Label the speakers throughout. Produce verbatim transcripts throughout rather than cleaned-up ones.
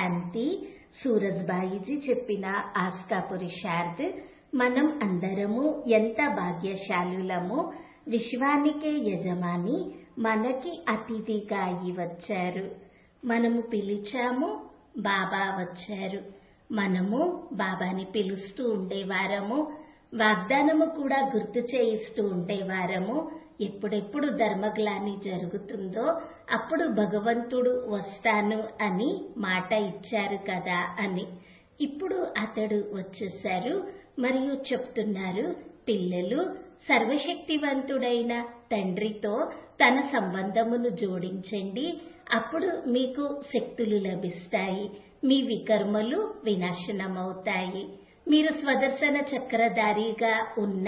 Speaker 1: శాంతి. సూరజ్బాయిజీ చెప్పిన ఆస్కా పురుషార్థ్. మనం అందరము ఎంత భాగ్యశాలులము. విశ్వానికే యజమాని మనకి అతిథిగా అయి వచ్చారు. మనము పిలిచాము, బాబా వచ్చారు. మనము బాబాని పిలుస్తూ ఉండేవారము. వాగ్దానము కూడా గుర్తు చేయిస్తూ ఉండేవారము. ఎప్పుడెప్పుడు ధర్మగ్లాని జరుగుతుందో అప్పుడు భగవంతుడు వస్తాను అని మాట ఇచ్చారు కదా అని. ఇప్పుడు అతడు వచ్చేశారు మరియు చెప్తున్నారు, పిల్లలు సర్వశక్తివంతుడైన తండ్రితో తన సంబంధమును జోడించండి. అప్పుడు మీకు శక్తులు లభిస్తాయి. మీ వికర్మలు వినాశనమవుతాయి. మీరు స్వదర్శన చక్రధారిగా ఉన్న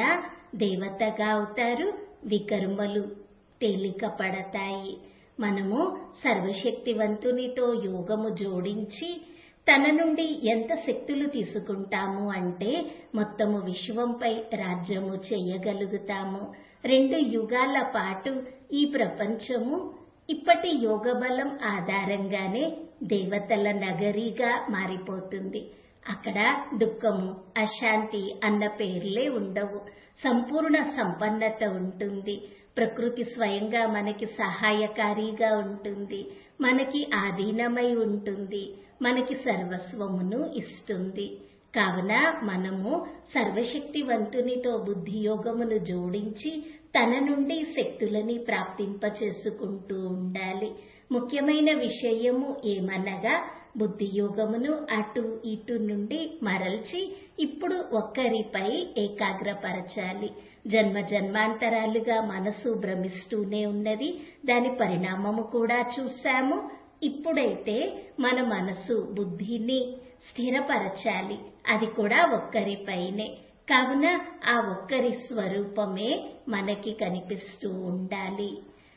Speaker 1: దేవతగా అవుతారు. వికర్మలు తేలిక పడతాయి. మనము సర్వశక్తివంతునితో యోగము జోడించి తన నుండి ఎంత శక్తులు తీసుకుంటాము అంటే మొత్తము విశ్వంపై రాజ్యము చేయగలుగుతాము. రెండు యుగాల పాటు ఈ ప్రపంచము ఇప్పటి యోగ బలం ఆధారంగానే దేవతల నగరిగా మారిపోతుంది. అక్కడ దుఃఖము, అశాంతి అన్న పేర్లే ఉండవు. సంపూర్ణ సంపన్నత ఉంటుంది. ప్రకృతి స్వయంగా మనకి సహాయకారిగా ఉంటుంది. మనకి ఆధీనమై ఉంటుంది. మనకి సర్వస్వమును ఇస్తుంది. కావున మనము సర్వశక్తివంతునితో బుద్ధియోగమును జోడించి తన నుండి శక్తులని ప్రాప్తింపచేసుకుంటూ ఉండాలి. ముఖ్యమైన విషయము ఏమనగా బుద్ధియోగమును అటు ఇటు నుండి మరల్చి ఇప్పుడు ఒక్కరిపై ఏకాగ్రపరచాలి. జన్మ జన్మాంతరాలుగా మనసు భ్రమిస్తూనే ఉన్నది. దాని పరిణామము కూడా చూశాము. ఇప్పుడైతే మన మనసు బుద్ధిని స్థిరపరచాలి. అది కూడా ఒక్కరిపైనే. కావున ఆ ఒక్కరి స్వరూపమే మనకి కనిపిస్తూ ఉండాలి.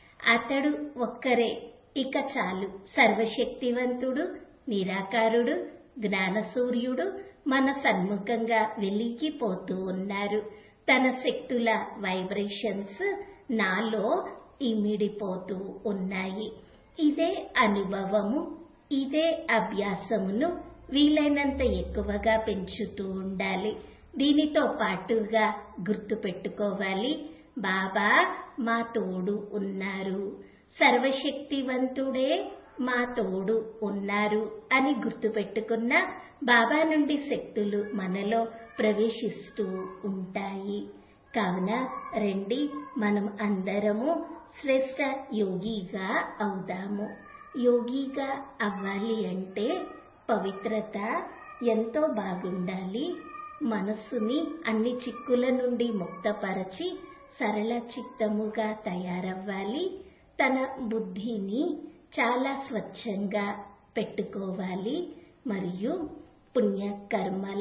Speaker 1: అతడు ఒక్కరే, ఇక చాలు. సర్వశక్తివంతుడు, నిరాకారుడు, జ్ఞానసూర్యుడు మన సన్ముఖంగా వెలిగిపోతూ ఉన్నారు. తన శక్తుల వైబ్రేషన్స్ నాలో ఇమిడిపోతూ ఉన్నాయి. ఇదే అనుభవము, ఇదే అభ్యాసమును వీలైనంత ఎక్కువగా పెంచుతూ ఉండాలి. దీనితో పాటుగా గుర్తు పెట్టుకోవాలి, బాబా మా తోడు ఉన్నారు, సర్వశక్తివంతుడే మా తోడు ఉన్నారు అని గుర్తు పెట్టుకున్న బాబా నుండి శక్తులు మనలో ప్రవేశిస్తూ ఉంటాయి. కావున రండి, మనం అందరము శ్రేష్ట యోగిగా అవుదాము. యోగిగా అవ్వాలి అంటే పవిత్రత ఎంతో బాగుండాలి. మనస్సుని అన్ని చిక్కుల నుండి ముక్తపరచి సరళ చిత్తముగా తయారవ్వాలి. తన బుద్ధిని చాలా స్వచ్ఛంగా పెట్టుకోవాలి మరియు పుణ్యకర్మల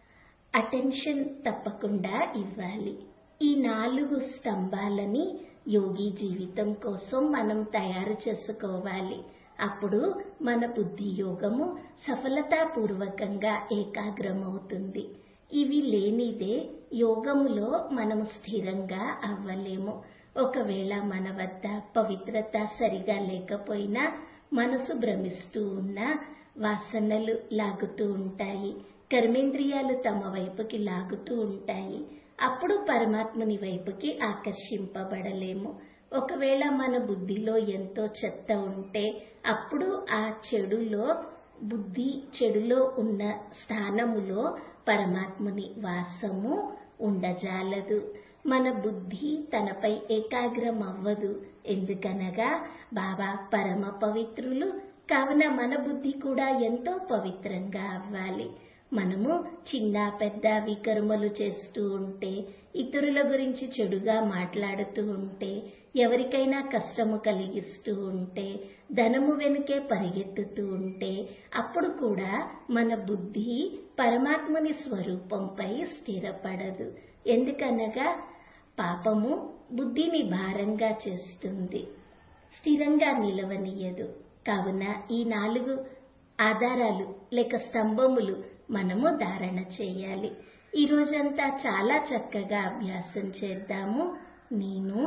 Speaker 1: అటెన్షన్ తప్పకుండా ఇవ్వాలి. ఈ నాలుగు స్తంభాలని యోగి జీవితం కోసం మనం తయారు చేసుకోవాలి. అప్పుడు మన బుద్ధి యోగము సఫలతాపూర్వకంగా ఏకాగ్రమవుతుంది. ఇవి లేనిదే యోగములో మనము స్థిరంగా అవ్వలేము. ఒకవేళ మన వద్ద పవిత్రత సరిగా లేకపోయినా మనసు భ్రమిస్తూ ఉన్నా వాసనలు లాగుతూ ఉంటాయి. కర్మేంద్రియాలు తమ వైపుకి లాగుతూ ఉంటాయి. అప్పుడు పరమాత్మని వైపుకి ఆకర్షింపబడలేము. ఒకవేళ మన బుద్ధిలో ఎంతో చెత్త ఉంటే అప్పుడు ఆ చెడులో బుద్ధి చెడులో ఉన్న స్థానములో పరమాత్ముని వాసము ఉండజాలదు. మన బుద్ధి తనపై ఏకాగ్రం అవ్వదు. ఎందుకనగా బాబా పరమ పవిత్రులు. కావున మన బుద్ధి కూడా ఎంతో పవిత్రంగా అవ్వాలి. మనము చిన్న పెద్ద వికర్మలు చేస్తూ ఉంటే, ఇతరుల గురించి చెడుగా మాట్లాడుతూ ఉంటే, ఎవరికైనా కష్టము కలిగిస్తూ ఉంటే, ధనము వెనుకే పరిగెత్తుతూ ఉంటే అప్పుడు కూడా మన బుద్ధి పరమాత్మని స్వరూపంపై స్థిరపడదు. ఎందుకనగా పాపము బుద్ధిని భారంగా చేస్తుంది, స్థిరంగా నిలవనీయదు. కావున ఈ నాలుగు ఆధారాలు లేక స్తంభములు మనము ధారణ చేయాలి. ఈ రోజంతా చాలా చక్కగా అభ్యాసం చేద్దాము. నేను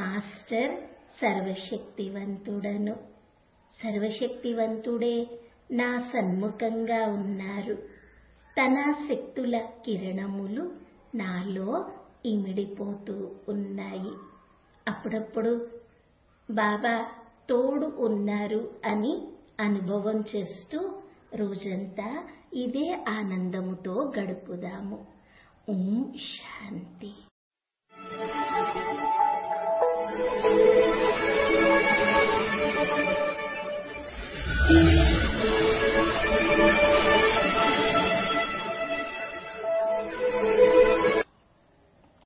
Speaker 1: మాస్టర్ సర్వశక్తివంతుడను. సర్వశక్తివంతుడే నా సన్ముఖంగా ఉన్నారు. తన శక్తుల కిరణములు నాలో ఇమిడిపోతూ ఉన్నాయి. అప్పుడప్పుడు బాబా తోడు ఉన్నారు అని అనుభవం చేస్తూ రోజంతా ఇదే ఆనందముతో గడుపుదాము. ఓం శాంతి.